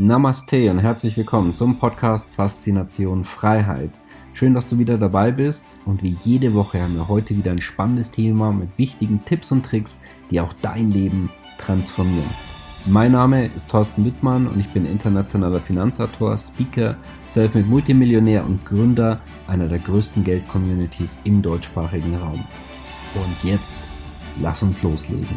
Namaste und herzlich willkommen zum Podcast Faszination Freiheit. Schön, dass du wieder dabei bist und wie jede Woche haben wir heute wieder ein spannendes Thema mit wichtigen Tipps und Tricks, die auch dein Leben transformieren. Mein Name ist Thorsten Wittmann und ich bin internationaler Finanzautor, Speaker, Selfmade Multimillionär und Gründer einer der größten Geld-Communities im deutschsprachigen Raum. Und jetzt, lass uns loslegen.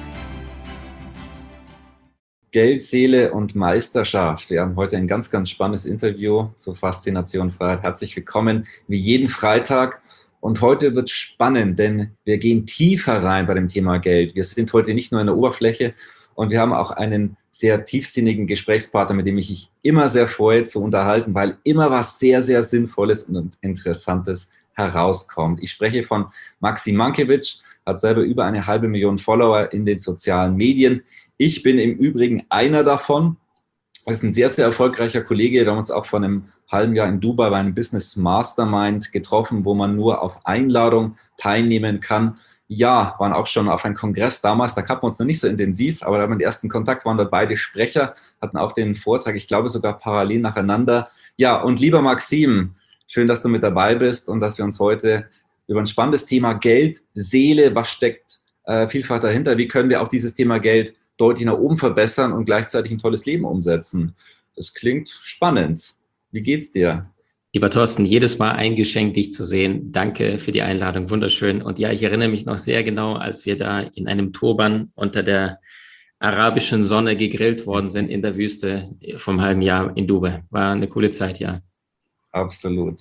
Geld, Seele und Meisterschaft. Wir haben heute ein ganz, ganz spannendes Interview zur Faszination Freiheit. Herzlich willkommen, wie jeden Freitag. Und heute wird spannend, denn wir gehen tiefer rein bei dem Thema Geld. Wir sind heute nicht nur in der Oberfläche und wir haben auch einen sehr tiefsinnigen Gesprächspartner, mit dem ich mich immer sehr freue zu unterhalten, weil immer was sehr, sehr Sinnvolles und Interessantes herauskommt. Ich spreche von Maxim Mankiewicz, hat selber über 500.000 Follower in den sozialen Medien. Ich bin im Übrigen einer davon. Das ist ein sehr, sehr erfolgreicher Kollege. Wir haben uns auch vor einem halben Jahr in Dubai bei einem Business Mastermind getroffen, wo man nur auf Einladung teilnehmen kann. Ja, waren auch schon auf einem Kongress damals, da kannten wir uns noch nicht so intensiv, aber da haben wir den ersten Kontakt, waren da beide Sprecher, hatten auch den Vortrag, ich glaube sogar parallel nacheinander. Ja, und lieber Maxim, schön, dass du mit dabei bist und dass wir uns heute über ein spannendes Thema Geld, Seele, was steckt vielfach dahinter, wie können wir auch dieses Thema Geld deutlich nach oben verbessern und gleichzeitig ein tolles Leben umsetzen. Das klingt spannend. Wie geht's dir? Lieber Thorsten, jedes Mal ein Geschenk, dich zu sehen. Danke für die Einladung, wunderschön. Und ja, ich erinnere mich noch sehr genau, als wir da in einem Turban unter der arabischen Sonne gegrillt worden sind in der Wüste vom halben Jahr in Dubai. War eine coole Zeit, ja. Absolut.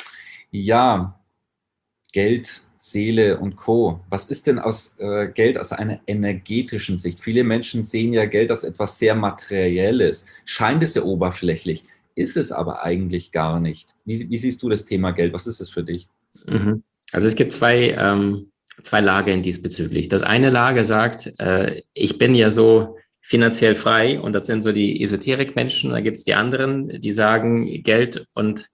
Ja, Geld, Seele und Co. Was ist denn aus Geld aus einer energetischen Sicht? Viele Menschen sehen ja Geld als etwas sehr Materielles. Scheint es ja oberflächlich, ist es aber eigentlich gar nicht. Wie siehst du das Thema Geld? Was ist es für dich? Also es gibt zwei Lager diesbezüglich. Das eine Lager sagt, ich bin ja so finanziell frei und das sind so die Esoterik-Menschen. Da gibt es die anderen, die sagen, Geld und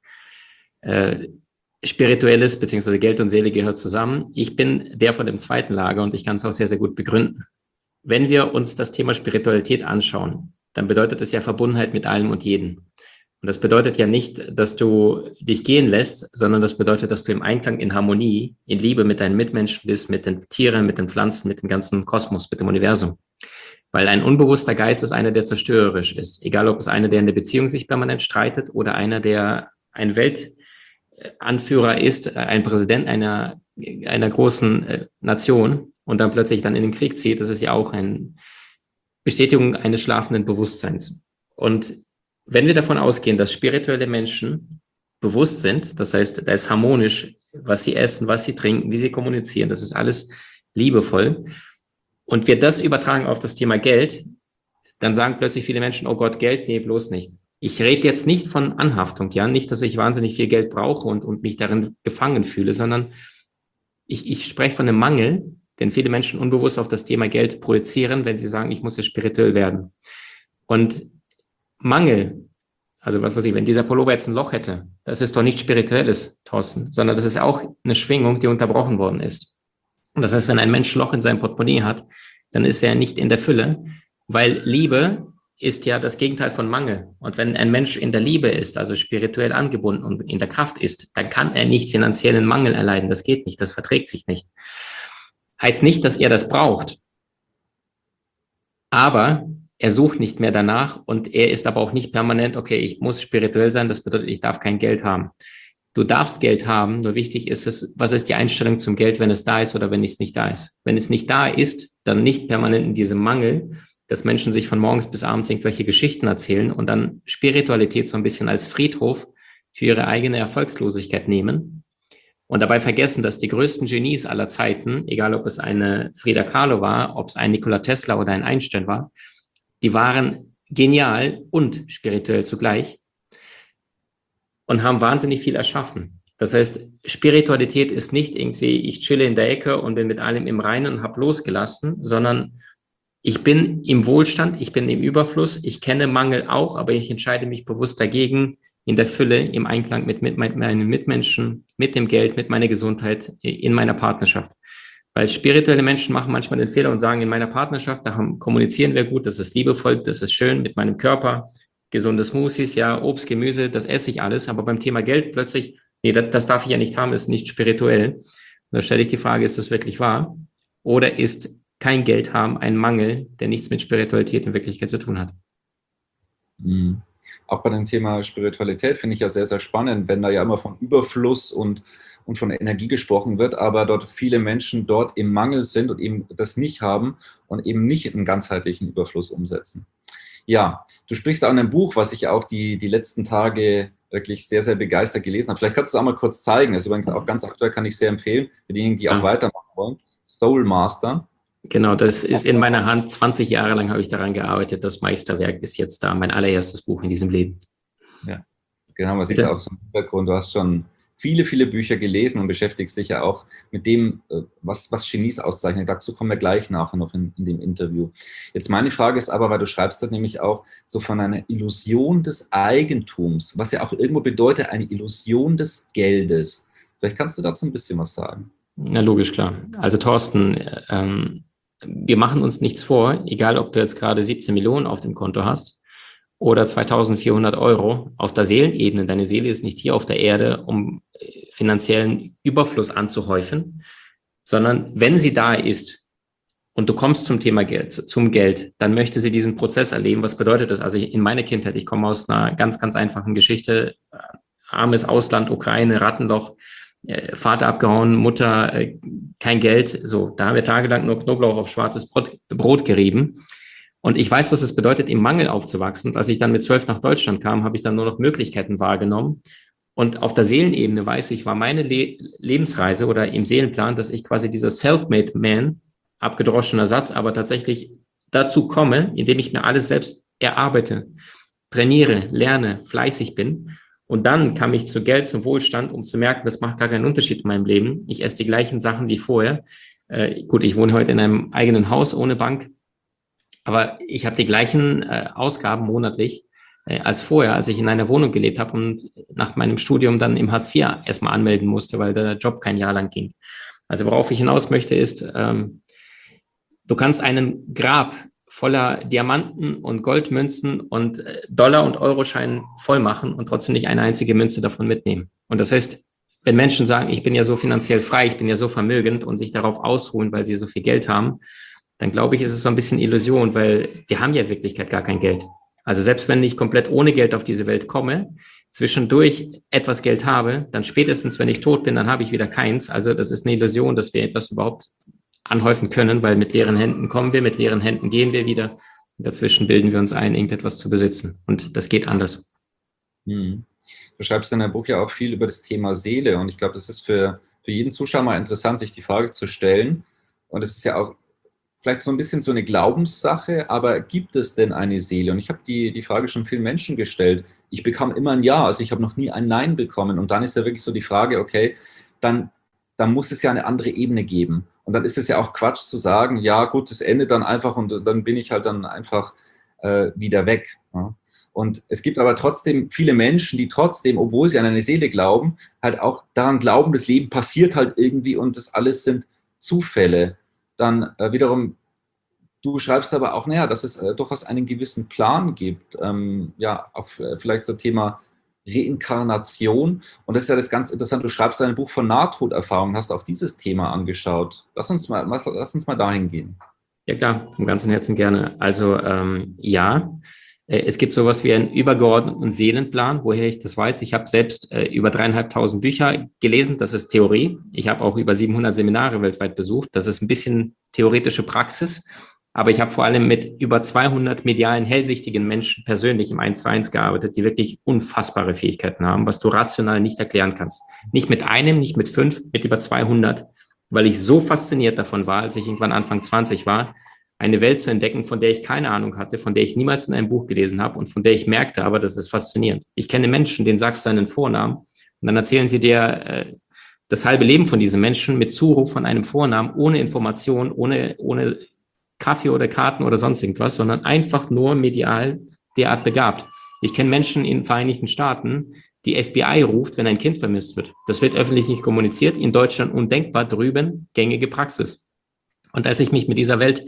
Spirituelles bzw. Geld und Seele gehört zusammen. Ich bin der von dem zweiten Lager und ich kann es auch sehr, sehr gut begründen. Wenn wir uns das Thema Spiritualität anschauen, dann bedeutet es ja Verbundenheit mit allem und jedem. Und das bedeutet ja nicht, dass du dich gehen lässt, sondern das bedeutet, dass du im Einklang, in Harmonie, in Liebe mit deinen Mitmenschen bist, mit den Tieren, mit den Pflanzen, mit dem ganzen Kosmos, mit dem Universum. Weil ein unbewusster Geist ist einer, der zerstörerisch ist. Egal, ob es einer, der in der Beziehung sich permanent streitet oder einer, der ein Weltanführer ist, ein Präsident einer großen Nation und dann plötzlich dann in den Krieg zieht. Das ist ja auch eine Bestätigung eines schlafenden Bewusstseins. Und wenn wir davon ausgehen, dass spirituelle Menschen bewusst sind, das heißt, da ist harmonisch, was sie essen, was sie trinken, wie sie kommunizieren, das ist alles liebevoll. Und wir das übertragen auf das Thema Geld, dann sagen plötzlich viele Menschen, oh Gott, Geld, nee, bloß nicht. Ich rede jetzt nicht von Anhaftung, ja, nicht, dass ich wahnsinnig viel Geld brauche und mich darin gefangen fühle, sondern ich spreche von einem Mangel, den viele Menschen unbewusst auf das Thema Geld projizieren, wenn sie sagen, ich muss jetzt spirituell werden. Und Mangel, also was weiß ich, wenn dieser Pullover jetzt ein Loch hätte, das ist doch nicht spirituelles, Thorsten, sondern das ist auch eine Schwingung, die unterbrochen worden ist. Und das heißt, wenn ein Mensch ein Loch in seinem Portemonnaie hat, dann ist er nicht in der Fülle, weil Liebe ist ja das Gegenteil von Mangel. Und wenn ein Mensch in der Liebe ist, also spirituell angebunden und in der Kraft ist, dann kann er nicht finanziellen Mangel erleiden. Das geht nicht, das verträgt sich nicht. Heißt nicht, dass er das braucht. Aber er sucht nicht mehr danach und er ist aber auch nicht permanent, okay, ich muss spirituell sein, das bedeutet, ich darf kein Geld haben. Du darfst Geld haben, nur wichtig ist es, was ist die Einstellung zum Geld, wenn es da ist oder wenn es nicht da ist. Wenn es nicht da ist, dann nicht permanent in diesem Mangel, dass Menschen sich von morgens bis abends irgendwelche Geschichten erzählen und dann Spiritualität so ein bisschen als Friedhof für ihre eigene Erfolgslosigkeit nehmen und dabei vergessen, dass die größten Genies aller Zeiten, egal ob es eine Frida Kahlo war, ob es ein Nikola Tesla oder ein Einstein war, die waren genial und spirituell zugleich und haben wahnsinnig viel erschaffen. Das heißt, Spiritualität ist nicht irgendwie, ich chille in der Ecke und bin mit allem im Reinen und habe losgelassen, sondern ich bin im Wohlstand, ich bin im Überfluss, ich kenne Mangel auch, aber ich entscheide mich bewusst dagegen, in der Fülle, im Einklang mit meinen Mitmenschen, mit dem Geld, mit meiner Gesundheit, in meiner Partnerschaft. Weil spirituelle Menschen machen manchmal den Fehler und sagen, in meiner Partnerschaft, kommunizieren wir gut, das ist liebevoll, das ist schön mit meinem Körper, gesunde Smoothies, ja, Obst, Gemüse, das esse ich alles, aber beim Thema Geld plötzlich, nee, das darf ich ja nicht haben, ist nicht spirituell. Und da stelle ich die Frage, ist das wirklich wahr? Oder ist kein Geld haben ein Mangel, der nichts mit Spiritualität in Wirklichkeit zu tun hat? Mhm. Auch bei dem Thema Spiritualität finde ich ja sehr, sehr spannend, wenn da ja immer von Überfluss und von Energie gesprochen wird, aber dort viele Menschen dort im Mangel sind und eben das nicht haben und eben nicht einen ganzheitlichen Überfluss umsetzen. Ja, du sprichst auch in einem Buch, was ich auch die letzten Tage wirklich sehr, sehr begeistert gelesen habe. Vielleicht kannst du es auch mal kurz zeigen. Das ist übrigens auch ganz aktuell, kann ich sehr empfehlen, für diejenigen, die auch weitermachen wollen. Soul Master. Genau, das ist in meiner Hand. 20 Jahre lang habe ich daran gearbeitet. Das Meisterwerk ist jetzt da, mein allererstes Buch in diesem Leben. Ja, genau, man sieht es auch so im Hintergrund. Du hast schon viele, viele Bücher gelesen und beschäftigst dich ja auch mit dem, was Genies auszeichnet. Dazu kommen wir gleich nachher noch in dem Interview. Jetzt meine Frage ist aber, weil du schreibst das nämlich auch so von einer Illusion des Eigentums, was ja auch irgendwo bedeutet, eine Illusion des Geldes. Vielleicht kannst du dazu ein bisschen was sagen. Na, logisch, klar. Also Thorsten, wir machen uns nichts vor, egal ob du jetzt gerade 17 Millionen auf dem Konto hast oder 2.400 Euro auf der Seelenebene. Deine Seele ist nicht hier auf der Erde, um finanziellen Überfluss anzuhäufen, sondern wenn sie da ist und du kommst zum Thema Geld, zum Geld, dann möchte sie diesen Prozess erleben. Was bedeutet das? Also in meiner Kindheit, ich komme aus einer ganz, ganz einfachen Geschichte, armes Ausland, Ukraine, Rattenloch, Vater abgehauen, Mutter kein Geld. So, da haben wir tagelang nur Knoblauch auf schwarzes Brot gerieben. Und ich weiß, was es bedeutet, im Mangel aufzuwachsen. Und als ich dann mit 12 nach Deutschland kam, habe ich dann nur noch Möglichkeiten wahrgenommen. Und auf der Seelenebene weiß ich, war meine Lebensreise oder im Seelenplan, dass ich quasi dieser Self-Made Man, abgedroschener Satz, aber tatsächlich dazu komme, indem ich mir alles selbst erarbeite, trainiere, lerne, fleißig bin. Und dann kam ich zu Geld, zum Wohlstand, um zu merken, das macht gar keinen Unterschied in meinem Leben. Ich esse die gleichen Sachen wie vorher. Gut, ich wohne heute in einem eigenen Haus ohne Bank, aber ich habe die gleichen Ausgaben monatlich als vorher, als ich in einer Wohnung gelebt habe und nach meinem Studium dann im Hartz IV erstmal anmelden musste, weil der Job kein Jahr lang ging. Also worauf ich hinaus möchte ist, du kannst einen Grab voller Diamanten und Goldmünzen und Dollar- und Euroscheinen voll machen und trotzdem nicht eine einzige Münze davon mitnehmen. Und das heißt, wenn Menschen sagen, ich bin ja so finanziell frei, ich bin ja so vermögend und sich darauf ausruhen, weil sie so viel Geld haben, dann glaube ich, ist es so ein bisschen Illusion, weil wir haben ja in Wirklichkeit gar kein Geld. Also selbst wenn ich komplett ohne Geld auf diese Welt komme, zwischendurch etwas Geld habe, dann spätestens, wenn ich tot bin, dann habe ich wieder keins. Also das ist eine Illusion, dass wir etwas überhaupt anhäufen können, weil mit leeren Händen kommen wir, mit leeren Händen gehen wir wieder. Dazwischen bilden wir uns ein, irgendetwas zu besitzen. Und das geht anders. Du schreibst in deinem Buch ja auch viel über das Thema Seele. Und ich glaube, das ist für jeden Zuschauer mal interessant, sich die Frage zu stellen. Und es ist ja auch vielleicht so ein bisschen so eine Glaubenssache, aber gibt es denn eine Seele? Und ich habe die Frage schon vielen Menschen gestellt. Ich bekam immer ein Ja, also ich habe noch nie ein Nein bekommen. Und dann ist ja wirklich so die Frage, okay, dann muss es ja eine andere Ebene geben. Und dann ist es ja auch Quatsch zu sagen, ja gut, es endet dann einfach und dann bin ich halt dann einfach wieder weg. Ja. Und es gibt aber trotzdem viele Menschen, die trotzdem, obwohl sie an eine Seele glauben, halt auch daran glauben, das Leben passiert halt irgendwie und das alles sind Zufälle. Dann wiederum, du schreibst aber auch, naja, dass es durchaus einen gewissen Plan gibt. Ja, auch vielleicht so Thema Reinkarnation. Und das ist ja das ganz Interessante. Du schreibst ein Buch von Nahtoderfahrungen, hast auch dieses Thema angeschaut. Lass uns mal dahin gehen. Ja klar, vom ganzen Herzen gerne. Also ja, es gibt sowas wie einen übergeordneten Seelenplan, woher ich das weiß. Ich habe selbst über 3.500 Bücher gelesen, das ist Theorie. Ich habe auch über 700 Seminare weltweit besucht. Das ist ein bisschen theoretische Praxis. Aber ich habe vor allem mit über 200 medialen, hellsichtigen Menschen persönlich im 1:1 gearbeitet, die wirklich unfassbare Fähigkeiten haben, was du rational nicht erklären kannst. Nicht mit einem, nicht mit 5, mit über 200, weil ich so fasziniert davon war, als ich irgendwann Anfang 20 war, eine Welt zu entdecken, von der ich keine Ahnung hatte, von der ich niemals in einem Buch gelesen habe und von der ich merkte, aber das ist faszinierend. Ich kenne Menschen, denen sagst du einen Vornamen und dann erzählen sie dir das halbe Leben von diesen Menschen mit Zuruf von einem Vornamen, ohne Information, ohne Kaffee oder Karten oder sonst irgendwas, sondern einfach nur medial derart begabt. Ich kenne Menschen in den Vereinigten Staaten, die FBI ruft, wenn ein Kind vermisst wird. Das wird öffentlich nicht kommuniziert, in Deutschland undenkbar, drüben gängige Praxis. Und als ich mich mit dieser Welt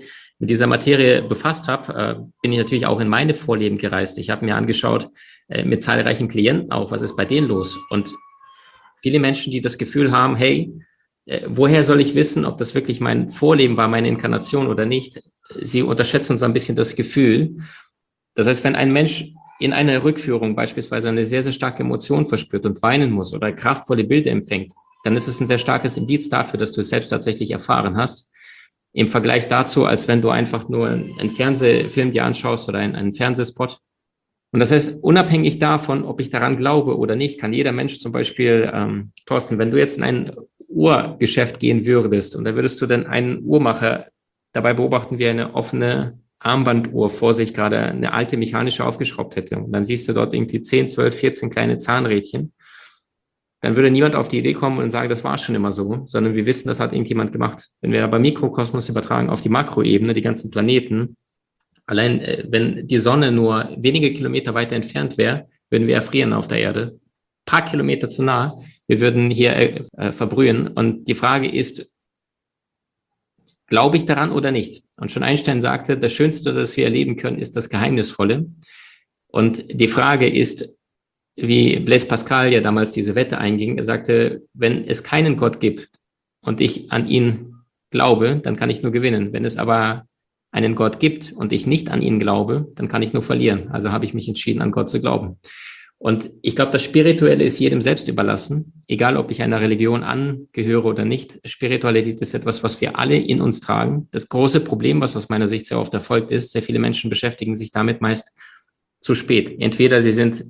mit dieser Materie befasst habe, bin ich natürlich auch in meine Vorleben gereist. Ich habe mir angeschaut, mit zahlreichen Klienten auch, was ist bei denen los? Und viele Menschen, die das Gefühl haben, hey, woher soll ich wissen, ob das wirklich mein Vorleben war, meine Inkarnation oder nicht? Sie unterschätzen so ein bisschen das Gefühl. Das heißt, wenn ein Mensch in einer Rückführung beispielsweise eine sehr, sehr starke Emotion verspürt und weinen muss oder kraftvolle Bilder empfängt, dann ist es ein sehr starkes Indiz dafür, dass du es selbst tatsächlich erfahren hast. Im Vergleich dazu, als wenn du einfach nur einen Fernsehfilm dir anschaust oder einen Fernsehspot. Und das heißt, unabhängig davon, ob ich daran glaube oder nicht, kann jeder Mensch zum Beispiel, Thorsten, wenn du jetzt in ein Uhrgeschäft gehen würdest und da würdest du dann einen Uhrmacher dabei beobachten, wie eine offene Armbanduhr vor sich gerade eine alte mechanische aufgeschraubt hätte. Und dann siehst du dort irgendwie 10, 12, 14 kleine Zahnrädchen. Dann würde niemand auf die Idee kommen und sagen, das war schon immer so, sondern wir wissen, das hat irgendjemand gemacht. Wenn wir aber Mikrokosmos übertragen auf die Makroebene, die ganzen Planeten, allein wenn die Sonne nur wenige Kilometer weiter entfernt wäre, würden wir erfrieren auf der Erde. Ein paar Kilometer zu nah, wir würden hier verbrühen. Und die Frage ist, glaube ich daran oder nicht? Und schon Einstein sagte, das Schönste, das wir erleben können, ist das Geheimnisvolle. Und die Frage ist, wie Blaise Pascal ja damals diese Wette einging, er sagte, wenn es keinen Gott gibt und ich an ihn glaube, dann kann ich nur gewinnen. Wenn es aber einen Gott gibt und ich nicht an ihn glaube, dann kann ich nur verlieren. Also habe ich mich entschieden, an Gott zu glauben. Und ich glaube, das Spirituelle ist jedem selbst überlassen, egal ob ich einer Religion angehöre oder nicht. Spiritualität ist etwas, was wir alle in uns tragen. Das große Problem, was aus meiner Sicht sehr oft erfolgt ist, sehr viele Menschen beschäftigen sich damit meist zu spät. Entweder sie sind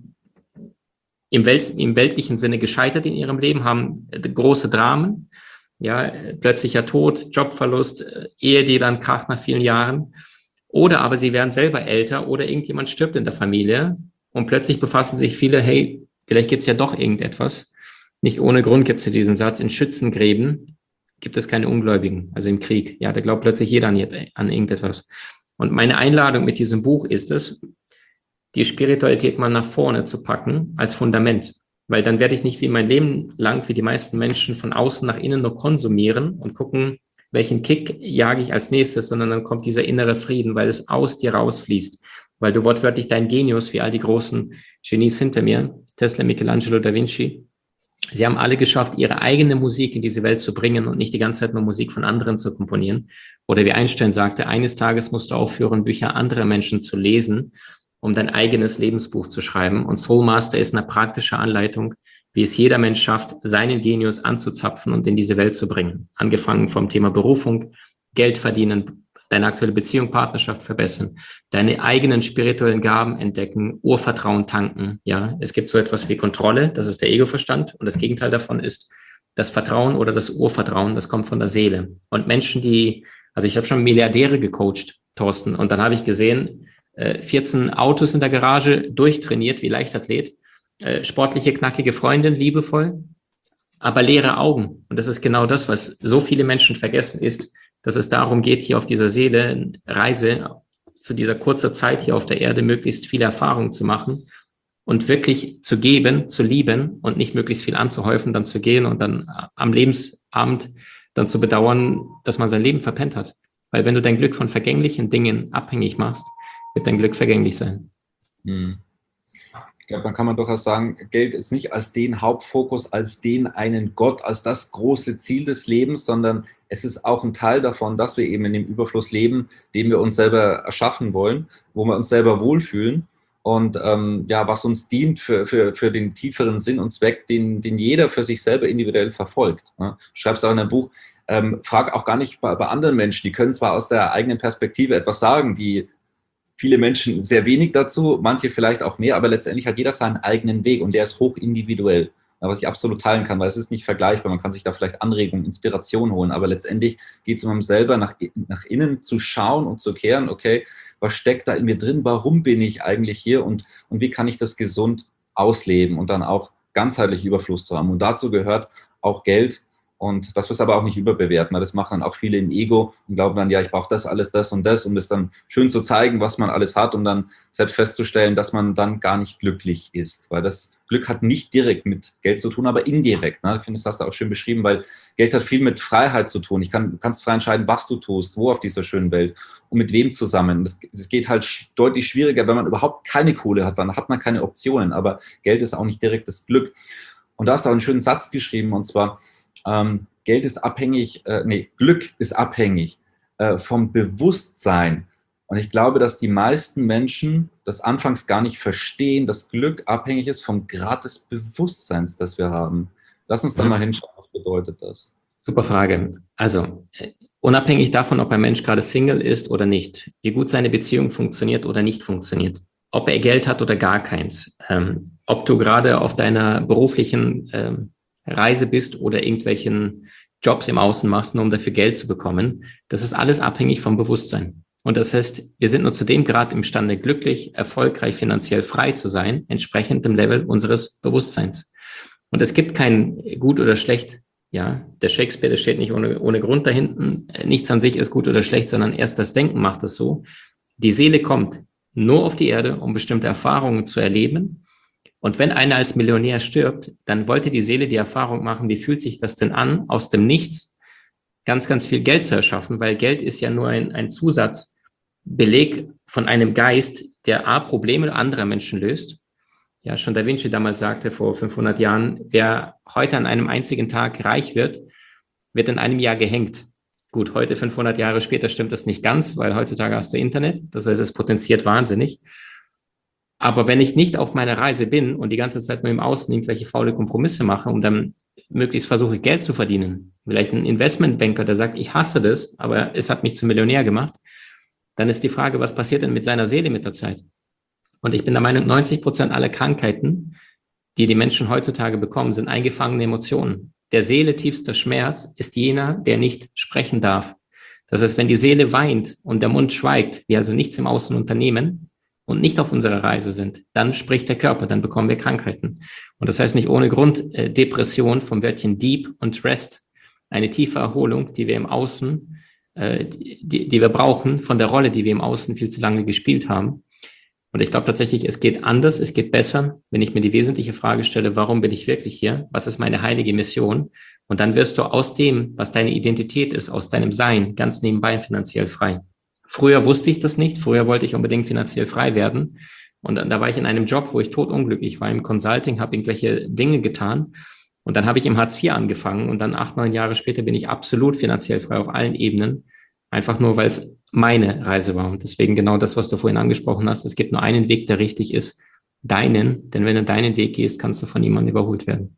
im weltlichen Sinne gescheitert in ihrem Leben, haben große Dramen, ja, plötzlicher Tod, Jobverlust, Ehe, die dann kracht nach vielen Jahren. Oder aber sie werden selber älter oder irgendjemand stirbt in der Familie und plötzlich befassen sich viele, hey, vielleicht gibt es ja doch irgendetwas. Nicht ohne Grund gibt es ja diesen Satz, in Schützengräben gibt es keine Ungläubigen, also im Krieg. Ja, da glaubt plötzlich jeder an irgendetwas. Und meine Einladung mit diesem Buch ist es, die Spiritualität mal nach vorne zu packen als Fundament. Weil dann werde ich nicht wie mein Leben lang, wie die meisten Menschen, von außen nach innen nur konsumieren und gucken, welchen Kick jage ich als nächstes, sondern dann kommt dieser innere Frieden, weil es aus dir rausfließt. Weil du wortwörtlich dein Genius, wie all die großen Genies hinter mir, Tesla, Michelangelo, Da Vinci, sie haben alle geschafft, ihre eigene Musik in diese Welt zu bringen und nicht die ganze Zeit nur Musik von anderen zu komponieren. Oder wie Einstein sagte, eines Tages musst du aufhören, Bücher anderer Menschen zu lesen, um dein eigenes Lebensbuch zu schreiben. Und Soul Master ist eine praktische Anleitung, wie es jeder Mensch schafft, seinen Genius anzuzapfen und in diese Welt zu bringen. Angefangen vom Thema Berufung, Geld verdienen, deine aktuelle Beziehung, Partnerschaft verbessern, deine eigenen spirituellen Gaben entdecken, Urvertrauen tanken. Ja, es gibt so etwas wie Kontrolle, das ist der Ego-Verstand. Und das Gegenteil davon ist das Vertrauen oder das Urvertrauen, das kommt von der Seele. Und Menschen, also ich habe schon Milliardäre gecoacht, Thorsten, und dann habe ich gesehen, 14 Autos in der Garage, durchtrainiert wie Leichtathlet, sportliche, knackige Freundin, liebevoll, aber leere Augen. Und das ist genau das, was so viele Menschen vergessen ist, dass es darum geht, hier auf dieser Seelenreise zu dieser kurzen Zeit hier auf der Erde möglichst viele Erfahrungen zu machen und wirklich zu geben, zu lieben und nicht möglichst viel anzuhäufen, dann zu gehen und dann am Lebensabend dann zu bedauern, dass man sein Leben verpennt hat. Weil wenn du dein Glück von vergänglichen Dingen abhängig machst, wird dein Glück vergänglich sein. Ich glaube, dann kann man durchaus sagen, Geld ist nicht als den Hauptfokus, als den einen Gott, als das große Ziel des Lebens, sondern es ist auch ein Teil davon, dass wir eben in dem Überfluss leben, den wir uns selber erschaffen wollen, wo wir uns selber wohlfühlen und was uns dient für den tieferen Sinn und Zweck, den jeder für sich selber individuell verfolgt. Du schreibst auch in einem Buch, frag auch gar nicht bei anderen Menschen, die können zwar aus der eigenen Perspektive etwas sagen, die viele Menschen sehr wenig dazu, manche vielleicht auch mehr, aber letztendlich hat jeder seinen eigenen Weg und der ist hoch individuell, was ich absolut teilen kann, weil es ist nicht vergleichbar. Man kann sich da vielleicht Anregungen, Inspiration holen, aber letztendlich geht es um selber nach innen zu schauen und zu kehren, okay, was steckt da in mir drin, warum bin ich eigentlich hier und wie kann ich das gesund ausleben und dann auch ganzheitlich Überfluss zu haben. Und dazu gehört auch Geld. Und dass wir es aber auch nicht überbewerten, weil das machen dann auch viele im Ego und glauben dann, ja, ich brauche das alles, das und das, um das dann schön zu zeigen, was man alles hat, um dann selbst festzustellen, dass man dann gar nicht glücklich ist. Weil das Glück hat nicht direkt mit Geld zu tun, aber indirekt. Ne? Ich finde, das hast du auch schön beschrieben, weil Geld hat viel mit Freiheit zu tun. Du kannst frei entscheiden, was du tust, wo auf dieser schönen Welt und mit wem zusammen. Das geht halt deutlich schwieriger, wenn man überhaupt keine Kohle hat, dann hat man keine Optionen. Aber Geld ist auch nicht direkt das Glück. Und da hast du auch einen schönen Satz geschrieben, und zwar, Geld ist abhängig, Glück ist abhängig vom Bewusstsein. Und ich glaube, dass die meisten Menschen das anfangs gar nicht verstehen, dass Glück abhängig ist vom Grad des Bewusstseins, das wir haben. Lass uns da mal hinschauen, was bedeutet das? Super Frage. Also, unabhängig davon, ob ein Mensch gerade Single ist oder nicht, wie gut seine Beziehung funktioniert oder nicht funktioniert, ob er Geld hat oder gar keins, ob du gerade auf deiner beruflichen Reise bist oder irgendwelchen Jobs im Außen machst, nur um dafür Geld zu bekommen, das ist alles abhängig vom Bewusstsein. Und das heißt, wir sind nur zu dem Grad imstande, glücklich, erfolgreich, finanziell frei zu sein, entsprechend dem Level unseres Bewusstseins. Und es gibt kein gut oder schlecht. Ja, der Shakespeare, der steht nicht ohne Grund da hinten. Nichts an sich ist gut oder schlecht, sondern erst das Denken macht es so. Die Seele kommt nur auf die Erde, um bestimmte Erfahrungen zu erleben. Und wenn einer als Millionär stirbt, dann wollte die Seele die Erfahrung machen, wie fühlt sich das denn an, aus dem Nichts ganz, ganz viel Geld zu erschaffen, weil Geld ist ja nur ein Zusatzbeleg von einem Geist, der Probleme anderer Menschen löst. Ja, schon Da Vinci damals sagte vor 500 Jahren, wer heute an einem einzigen Tag reich wird, wird in einem Jahr gehängt. Gut, heute 500 Jahre später stimmt das nicht ganz, weil heutzutage hast du Internet, das heißt, es potenziert wahnsinnig. Aber wenn ich nicht auf meiner Reise bin und die ganze Zeit nur im Außen irgendwelche faule Kompromisse mache und dann möglichst versuche, Geld zu verdienen, vielleicht ein Investmentbanker, der sagt, ich hasse das, aber es hat mich zum Millionär gemacht, dann ist die Frage, was passiert denn mit seiner Seele mit der Zeit? Und ich bin der Meinung, 90% aller Krankheiten, die die Menschen heutzutage bekommen, sind eingefangene Emotionen. Der Seele tiefster Schmerz ist jener, der nicht sprechen darf. Das heißt, wenn die Seele weint und der Mund schweigt, wir also nichts im Außen unternehmen, und nicht auf unserer Reise sind, dann spricht der Körper, dann bekommen wir Krankheiten. Und das heißt nicht ohne Grund Depression vom Wörtchen Deep und Rest, eine tiefe Erholung, die wir im Außen, die wir brauchen von der Rolle, die wir im Außen viel zu lange gespielt haben. Und ich glaube tatsächlich, es geht anders, es geht besser, wenn ich mir die wesentliche Frage stelle, warum bin ich wirklich hier? Was ist meine heilige Mission? Und dann wirst du aus dem, was deine Identität ist, aus deinem Sein, ganz nebenbei finanziell frei. Früher wusste ich das nicht. Früher wollte ich unbedingt finanziell frei werden. Und da war ich in einem Job, wo ich totunglücklich war, im Consulting, habe irgendwelche Dinge getan. Und dann habe ich im Hartz IV angefangen. Und dann 8, 9 Jahre später bin ich absolut finanziell frei auf allen Ebenen. Einfach nur, weil es meine Reise war. Und deswegen genau das, was du vorhin angesprochen hast. Es gibt nur einen Weg, der richtig ist. Deinen. Denn wenn du deinen Weg gehst, kannst du von niemandem überholt werden.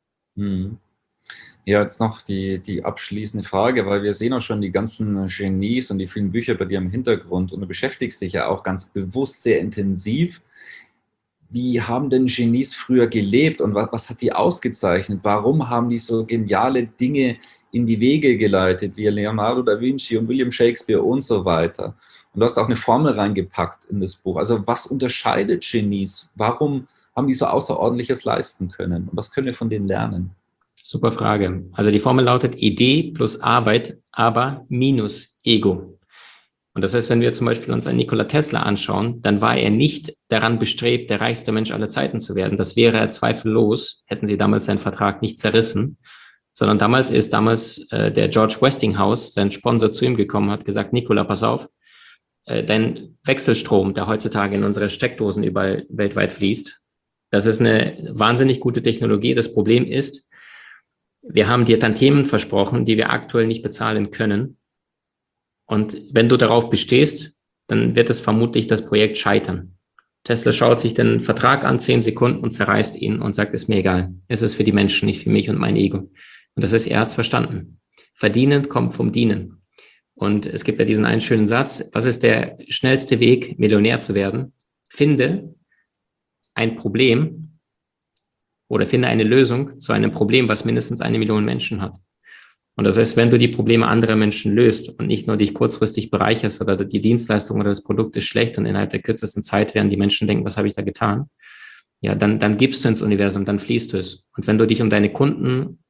Ja, jetzt noch die abschließende Frage, weil wir sehen auch schon die ganzen Genies und die vielen Bücher bei dir im Hintergrund und du beschäftigst dich ja auch ganz bewusst sehr intensiv. Wie haben denn Genies früher gelebt und was hat die ausgezeichnet? Warum haben die so geniale Dinge in die Wege geleitet, wie Leonardo da Vinci und William Shakespeare und so weiter? Und du hast auch eine Formel reingepackt in das Buch. Also was unterscheidet Genies? Warum haben die so Außerordentliches leisten können? Und was können wir von denen lernen? Super Frage. Also die Formel lautet Idee plus Arbeit, aber minus Ego. Und das heißt, wenn wir zum Beispiel uns einen Nikola Tesla anschauen, dann war er nicht daran bestrebt, der reichste Mensch aller Zeiten zu werden. Das wäre er zweifellos, hätten sie damals seinen Vertrag nicht zerrissen, sondern damals ist der George Westinghouse, sein Sponsor, zu ihm gekommen, hat gesagt, Nikola, pass auf, dein Wechselstrom, der heutzutage in unsere Steckdosen überall weltweit fließt, das ist eine wahnsinnig gute Technologie. Das Problem ist, wir haben dir Tantiemen versprochen, die wir aktuell nicht bezahlen können. Und wenn du darauf bestehst, dann wird es vermutlich das Projekt scheitern. Tesla schaut sich den Vertrag an, 10 Sekunden und zerreißt ihn und sagt, ist mir egal. Es ist für die Menschen, nicht für mich und mein Ego. Und das ist, er hat's verstanden. Verdienen kommt vom Dienen. Und es gibt ja diesen einen schönen Satz, was ist der schnellste Weg, Millionär zu werden? Finde ein Problem, oder finde eine Lösung zu einem Problem, was mindestens 1 Million Menschen hat. Und das heißt, wenn du die Probleme anderer Menschen löst und nicht nur dich kurzfristig bereicherst oder die Dienstleistung oder das Produkt ist schlecht und innerhalb der kürzesten Zeit werden die Menschen denken, was habe ich da getan? Ja, dann gibst du ins Universum, dann fließt du es. Und wenn du dich um deine Kunden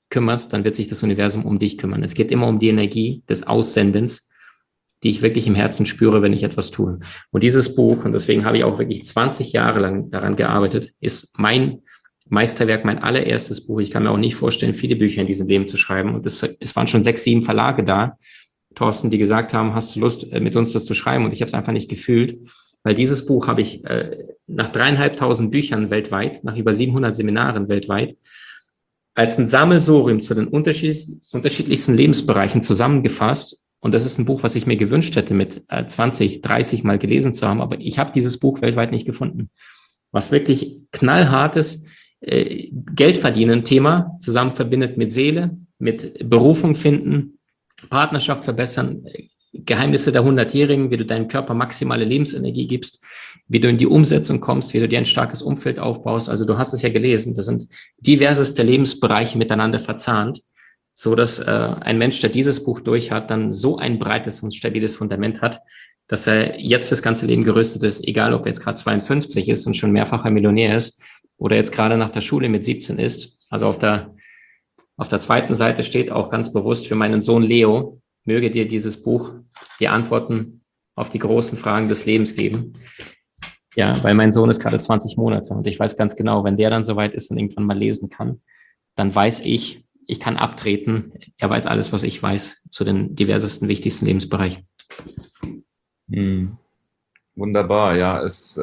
kümmerst, dann wird sich das Universum um dich kümmern. Es geht immer um die Energie des Aussendens, die ich wirklich im Herzen spüre, wenn ich etwas tue. Und dieses Buch, und deswegen habe ich auch wirklich 20 Jahre lang daran gearbeitet, ist mein Meisterwerk, mein allererstes Buch. Ich kann mir auch nicht vorstellen, viele Bücher in diesem Leben zu schreiben. Und es waren schon 6, 7 Verlage da, Thorsten, die gesagt haben, hast du Lust, mit uns das zu schreiben? Und ich habe es einfach nicht gefühlt, weil dieses Buch habe ich nach 3.500 Büchern weltweit, nach über 700 Seminaren weltweit, als ein Sammelsurium zu den unterschiedlichsten Lebensbereichen zusammengefasst. Und das ist ein Buch, was ich mir gewünscht hätte, mit 20, 30 Mal gelesen zu haben. Aber ich habe dieses Buch weltweit nicht gefunden. Was wirklich knallhartes Geld verdienen Thema zusammen verbindet mit Seele, mit Berufung finden, Partnerschaft verbessern, Geheimnisse der 100-Jährigen, wie du deinem Körper maximale Lebensenergie gibst, wie du in die Umsetzung kommst, wie du dir ein starkes Umfeld aufbaust. Also du hast es ja gelesen, das sind diverseste Lebensbereiche miteinander verzahnt, so dass ein Mensch, der dieses Buch durch hat, dann so ein breites und stabiles Fundament hat, dass er jetzt fürs ganze Leben gerüstet ist, egal ob er jetzt gerade 52 ist und schon mehrfacher Millionär ist oder jetzt gerade nach der Schule mit 17 ist. Also auf der zweiten Seite steht auch ganz bewusst für meinen Sohn Leo, möge dir dieses Buch die Antworten auf die großen Fragen des Lebens geben. Ja, weil mein Sohn ist gerade 20 Monate und ich weiß ganz genau, wenn der dann soweit ist und irgendwann mal lesen kann, dann weiß ich kann abtreten. Er weiß alles, was ich weiß zu den diversesten, wichtigsten Lebensbereichen. Wunderbar, ja.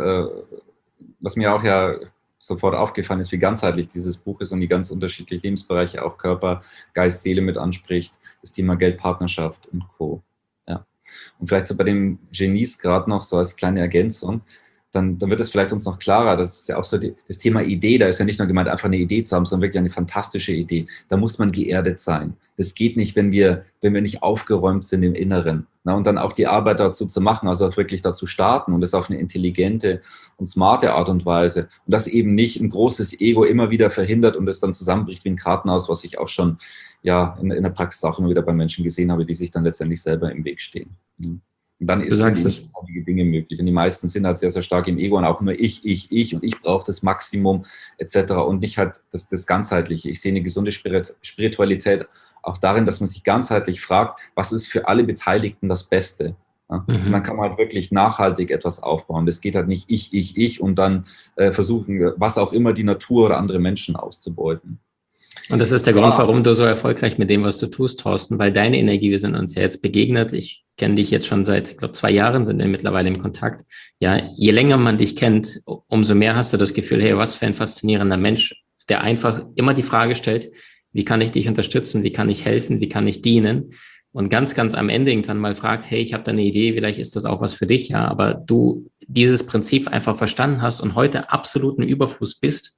Was mir auch ja sofort aufgefallen ist, wie ganzheitlich dieses Buch ist und die ganz unterschiedlichen Lebensbereiche, auch Körper, Geist, Seele mit anspricht, das Thema Geld, Partnerschaft und Co. Ja. Und vielleicht so bei den Genies gerade noch so als kleine Ergänzung, dann wird es vielleicht uns noch klarer, das ist ja auch so das Thema Idee, da ist ja nicht nur gemeint, einfach eine Idee zu haben, sondern wirklich eine fantastische Idee. Da muss man geerdet sein. Das geht nicht, wenn wir nicht aufgeräumt sind im Inneren. Na, und dann auch die Arbeit dazu zu machen, also auch wirklich dazu starten und das auf eine intelligente und smarte Art und Weise. Und das eben nicht ein großes Ego immer wieder verhindert und es dann zusammenbricht wie ein Kartenhaus, was ich auch schon ja, in der Praxis auch immer wieder bei Menschen gesehen habe, die sich dann letztendlich selber im Weg stehen. Und dann ist einige Dinge möglich. Und die meisten sind halt sehr, sehr stark im Ego und auch nur ich und ich brauche das Maximum etc. und nicht halt das Ganzheitliche. Ich sehe eine gesunde Spiritualität auch darin, dass man sich ganzheitlich fragt, was ist für alle Beteiligten das Beste? Ja? Und dann kann man halt wirklich nachhaltig etwas aufbauen. Das geht halt nicht ich und dann versuchen, was auch immer die Natur oder andere Menschen auszubeuten. Und das ist der Grund, warum du so erfolgreich mit dem, was du tust, Thorsten, weil deine Energie, wir sind uns ja jetzt begegnet. Ich kenne dich jetzt schon seit, ich glaube, 2 Jahren sind wir mittlerweile im Kontakt. Ja, je länger man dich kennt, umso mehr hast du das Gefühl, hey, was für ein faszinierender Mensch, der einfach immer die Frage stellt, wie kann ich dich unterstützen, wie kann ich helfen, wie kann ich dienen? Und ganz, ganz am Ende irgendwann mal fragt, hey, ich habe da eine Idee, vielleicht ist das auch was für dich, ja, aber du dieses Prinzip einfach verstanden hast und heute absoluten Überfluss bist,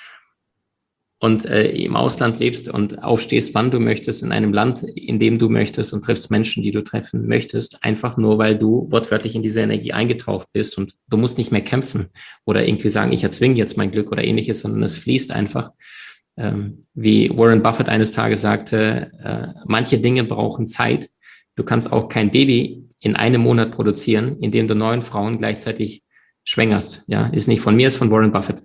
und im Ausland lebst und aufstehst, wann du möchtest, in einem Land, in dem du möchtest und triffst Menschen, die du treffen möchtest, einfach nur, weil du wortwörtlich in diese Energie eingetaucht bist und du musst nicht mehr kämpfen oder irgendwie sagen, ich erzwinge jetzt mein Glück oder ähnliches, sondern es fließt einfach. Wie Warren Buffett eines Tages sagte, manche Dinge brauchen Zeit. Du kannst auch kein Baby in einem Monat produzieren, indem du 9 Frauen gleichzeitig schwängerst. Ja, ist nicht von mir, ist von Warren Buffett.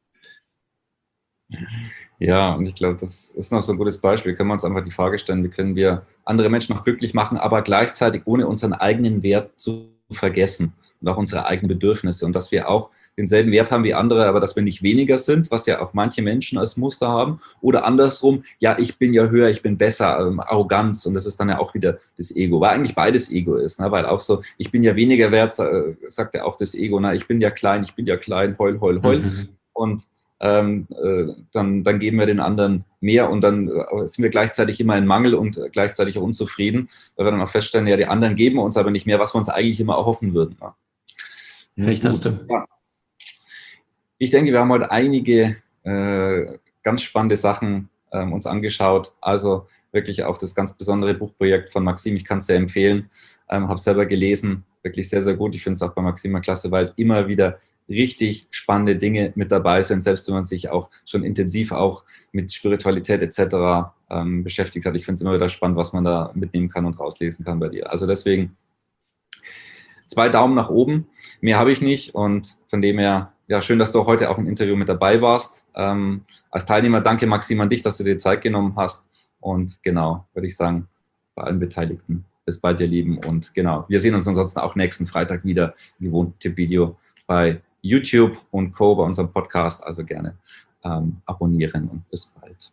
Ja, und ich glaube, das ist noch so ein gutes Beispiel. Können wir uns einfach die Frage stellen, wie können wir andere Menschen noch glücklich machen, aber gleichzeitig ohne unseren eigenen Wert zu vergessen und auch unsere eigenen Bedürfnisse und dass wir auch denselben Wert haben wie andere, aber dass wir nicht weniger sind, was ja auch manche Menschen als Muster haben oder andersrum, ja, ich bin ja höher, ich bin besser, Arroganz und das ist dann ja auch wieder das Ego, weil eigentlich beides Ego ist, ne? Weil auch so, ich bin ja weniger wert, sagt ja auch das Ego, na, ich bin ja klein, heul, und dann geben wir den anderen mehr und dann sind wir gleichzeitig immer in Mangel und gleichzeitig auch unzufrieden, weil wir dann auch feststellen, ja, die anderen geben uns aber nicht mehr, was wir uns eigentlich immer erhoffen würden. Ja. Recht hast du. Ja. Ich denke, wir haben heute einige ganz spannende Sachen uns angeschaut. Also wirklich auch das ganz besondere Buchprojekt von Maxim. Ich kann es sehr empfehlen. Habe es selber gelesen. Wirklich sehr, sehr gut. Ich finde es auch bei Maxim klasse, weil immer wieder richtig spannende Dinge mit dabei sind, selbst wenn man sich auch schon intensiv auch mit Spiritualität etc. Beschäftigt hat. Ich finde es immer wieder spannend, was man da mitnehmen kann und rauslesen kann bei dir. Also deswegen 2 Daumen nach oben. Mehr habe ich nicht und von dem her, ja, schön, dass du heute auch im Interview mit dabei warst. Als Teilnehmer, danke Maxim an dich, dass du dir Zeit genommen hast Und genau, würde ich sagen, bei allen Beteiligten. Bis bald, ihr Lieben. Und genau, wir sehen uns ansonsten auch nächsten Freitag wieder, gewohnt Tippvideo bei YouTube und Co. bei unserem Podcast. Also gerne abonnieren und bis bald.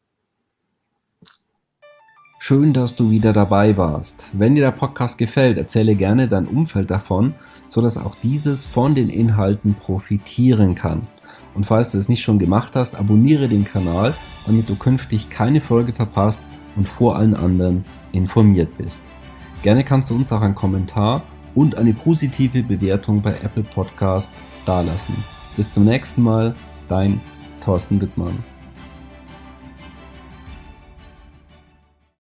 Schön, dass du wieder dabei warst. Wenn dir der Podcast gefällt, erzähle gerne dein Umfeld davon, sodass auch dieses von den Inhalten profitieren kann. Und falls du es nicht schon gemacht hast, abonniere den Kanal, damit du künftig keine Folge verpasst und vor allen anderen informiert bist. Gerne kannst du uns auch einen Kommentar und eine positive Bewertung bei Apple Podcast dalassen. Bis zum nächsten Mal, dein Thorsten Wittmann.